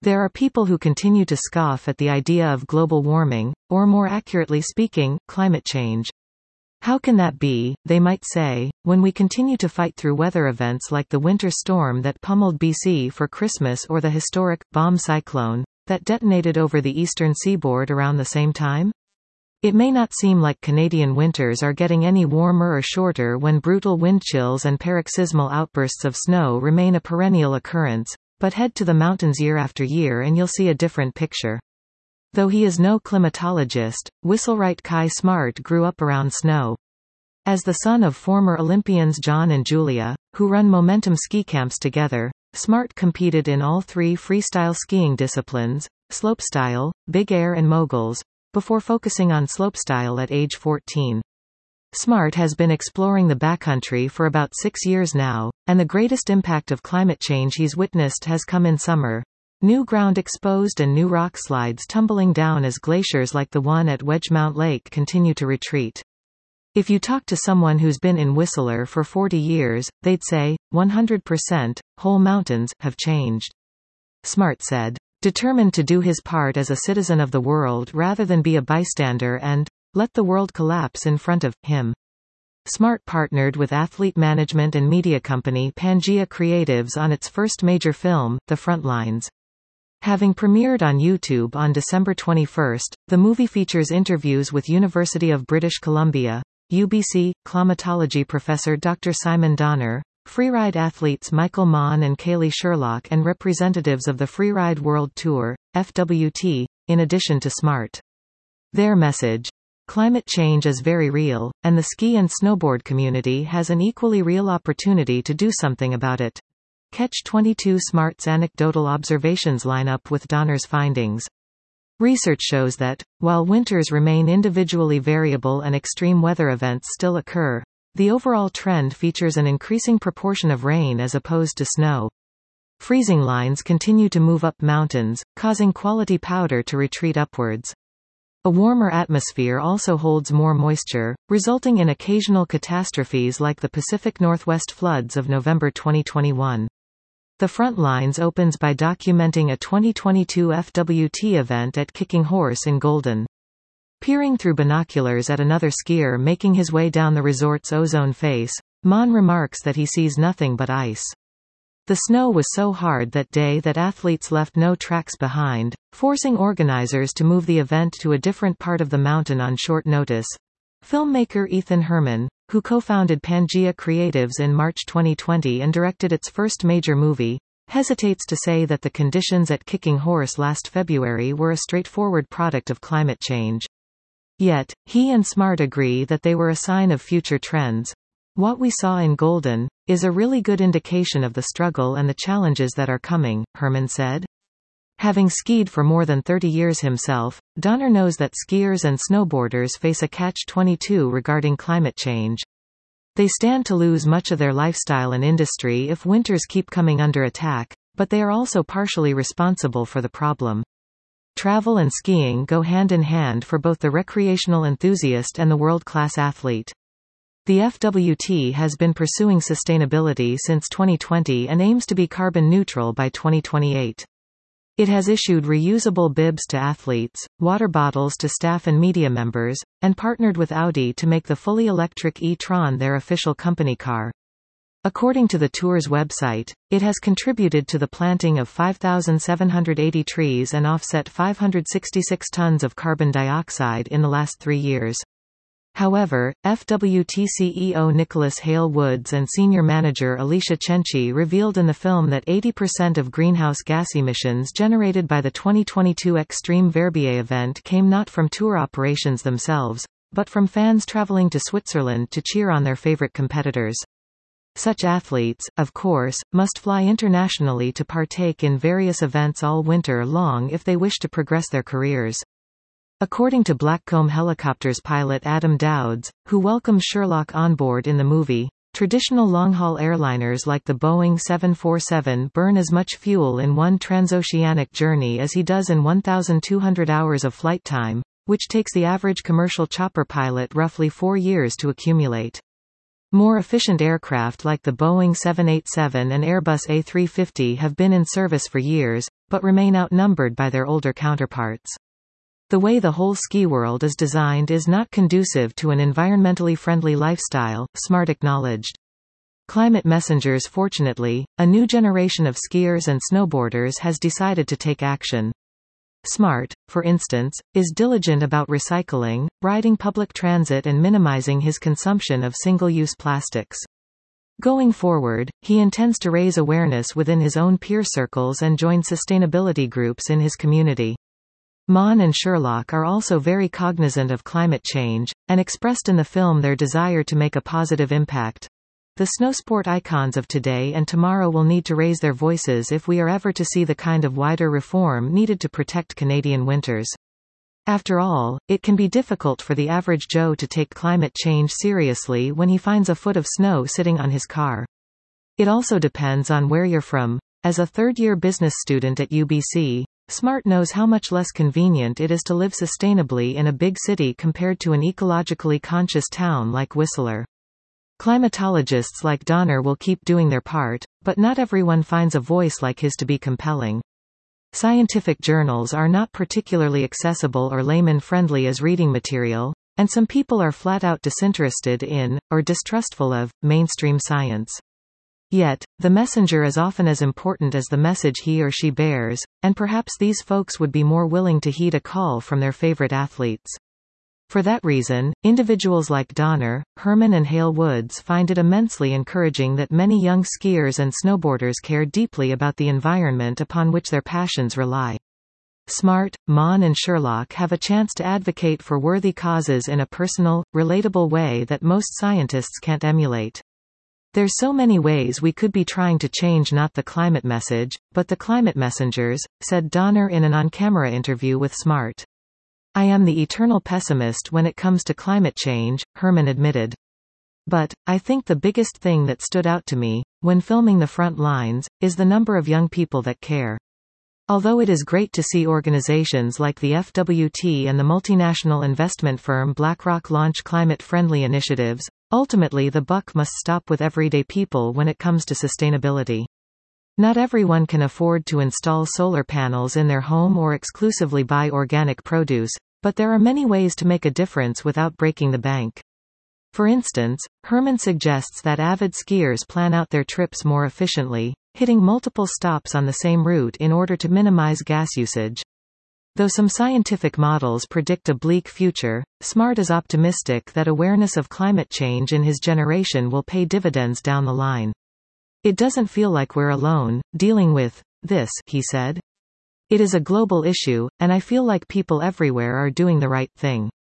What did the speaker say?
There are people who continue to scoff at the idea of global warming, or more accurately speaking, climate change. How can that be, they might say, when we continue to fight through weather events like the winter storm that pummeled BC for Christmas or the historic bomb cyclone that detonated over the eastern seaboard around the same time? It may not seem like Canadian winters are getting any warmer or shorter when brutal wind chills and paroxysmal outbursts of snow remain a perennial occurrence, but head to the mountains year after year and you'll see a different picture. Though he is no climatologist, Whistlewright Kai Smart grew up around snow. As the son of former Olympians John and Julia, who run Momentum ski camps together, Smart competed in all three freestyle skiing disciplines, slopestyle, big air and moguls, before focusing on slopestyle at age 14. Smart has been exploring the backcountry for about 6 years now, and the greatest impact of climate change he's witnessed has come in summer. New ground exposed and new rock slides tumbling down as glaciers like the one at Wedgemount Lake continue to retreat. If you talk to someone who's been in Whistler for 40 years, they'd say, 100%, whole mountains have changed. Smart said, determined to do his part as a citizen of the world rather than be a bystander and let the world collapse in front of him. Smart partnered with athlete management and media company Pangea Creatives on its first major film, The Frontlines. Having premiered on YouTube on December 21, the movie features interviews with University of British Columbia, UBC, climatology professor Dr. Simon Donner, freeride athletes Michael Mann and Kaylee Sherlock and representatives of the Freeride World Tour, FWT, in addition to Smart. Their message: climate change is very real, and the ski and snowboard community has an equally real opportunity to do something about it. Catch-22 Smart's anecdotal observations line up with Donner's findings. Research shows that, while winters remain individually variable and extreme weather events still occur, the overall trend features an increasing proportion of rain as opposed to snow. Freezing lines continue to move up mountains, causing quality powder to retreat upwards. A warmer atmosphere also holds more moisture, resulting in occasional catastrophes like the Pacific Northwest floods of November 2021. The Frontlines opens by documenting a 2022 FWT event at Kicking Horse in Golden. Peering through binoculars at another skier making his way down the resort's ozone face, Mann remarks that he sees nothing but ice. The snow was so hard that day that athletes left no tracks behind, forcing organizers to move the event to a different part of the mountain on short notice. Filmmaker Ethan Herman, who co-founded Pangea Creatives in March 2020 and directed its first major movie, hesitates to say that the conditions at Kicking Horse last February were a straightforward product of climate change. Yet, he and Smart agree that they were a sign of future trends. What we saw in Golden is a really good indication of the struggle and the challenges that are coming, Herman said. Having skied for more than 30 years himself, Donner knows that skiers and snowboarders face a catch-22 regarding climate change. They stand to lose much of their lifestyle and industry if winters keep coming under attack, but they are also partially responsible for the problem. Travel and skiing go hand in hand for both the recreational enthusiast and the world-class athlete. The FWT has been pursuing sustainability since 2020 and aims to be carbon neutral by 2028. It has issued reusable bibs to athletes, water bottles to staff and media members, and partnered with Audi to make the fully electric e-tron their official company car. According to the Tour's website, it has contributed to the planting of 5,780 trees and offset 566 tons of carbon dioxide in the last 3 years. However, FWT CEO Nicholas Hale Woods and senior manager Alicia Cenci revealed in the film that 80% of greenhouse gas emissions generated by the 2022 Extreme Verbier event came not from tour operations themselves, but from fans traveling to Switzerland to cheer on their favorite competitors. Such athletes, of course, must fly internationally to partake in various events all winter long if they wish to progress their careers. According to Blackcomb Helicopters pilot Adam Dowds, who welcomes Sherlock on board in the movie, traditional long-haul airliners like the Boeing 747 burn as much fuel in one transoceanic journey as he does in 1,200 hours of flight time, which takes the average commercial chopper pilot roughly 4 years to accumulate. More efficient aircraft like the Boeing 787 and Airbus A350 have been in service for years, but remain outnumbered by their older counterparts. The way the whole ski world is designed is not conducive to an environmentally friendly lifestyle, Smart acknowledged. Climate messengers. Fortunately, a new generation of skiers and snowboarders has decided to take action. Smart, for instance, is diligent about recycling, riding public transit and minimizing his consumption of single-use plastics. Going forward, he intends to raise awareness within his own peer circles and join sustainability groups in his community. Mon and Sherlock are also very cognizant of climate change, and expressed in the film their desire to make a positive impact. The snowsport icons of today and tomorrow will need to raise their voices if we are ever to see the kind of wider reform needed to protect Canadian winters. After all, it can be difficult for the average Joe to take climate change seriously when he finds a foot of snow sitting on his car. It also depends on where you're from. As a third-year business student at UBC, Smart knows how much less convenient it is to live sustainably in a big city compared to an ecologically conscious town like Whistler. Climatologists like Donner will keep doing their part, but not everyone finds a voice like his to be compelling. Scientific journals are not particularly accessible or layman-friendly as reading material, and some people are flat-out disinterested in, or distrustful of, mainstream science. Yet, the messenger is often as important as the message he or she bears, and perhaps these folks would be more willing to heed a call from their favorite athletes. For that reason, individuals like Donner, Herman and Hale Woods find it immensely encouraging that many young skiers and snowboarders care deeply about the environment upon which their passions rely. Smart, Mon and Sherlock have a chance to advocate for worthy causes in a personal, relatable way that most scientists can't emulate. There's so many ways we could be trying to change not the climate message, but the climate messengers, said Donner in an on-camera interview with Smart. I am the eternal pessimist when it comes to climate change, Herman admitted. But, I think the biggest thing that stood out to me, when filming the front lines, is the number of young people that care. Although it is great to see organizations like the FWT and the multinational investment firm BlackRock launch climate-friendly initiatives, ultimately the buck must stop with everyday people when it comes to sustainability. Not everyone can afford to install solar panels in their home or exclusively buy organic produce, but there are many ways to make a difference without breaking the bank. For instance, Herman suggests that avid skiers plan out their trips more efficiently, hitting multiple stops on the same route in order to minimize gas usage. Though some scientific models predict a bleak future, Smart is optimistic that awareness of climate change in his generation will pay dividends down the line. It doesn't feel like we're alone, dealing with this, he said. It is a global issue, and I feel like people everywhere are doing the right thing.